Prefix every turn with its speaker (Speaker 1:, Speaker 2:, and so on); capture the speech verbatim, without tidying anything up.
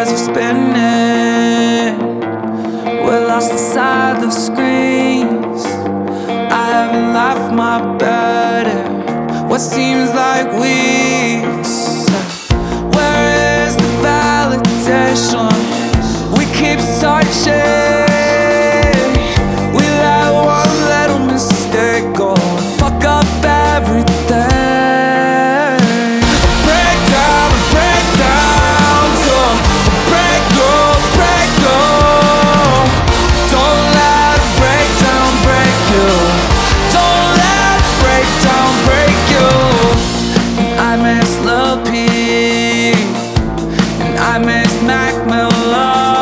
Speaker 1: wheels are spinning. We're lost inside the screens. I haven't laughed my better. What seems like weeks. Where is the validation? We keep searching. We let one little mistake go and fuck up everything. Break down, break down, so break through, break through. Don't let a breakdown break you. Don't let a breakdown break you. And I miss Lil Peep, and I miss Mac Miller.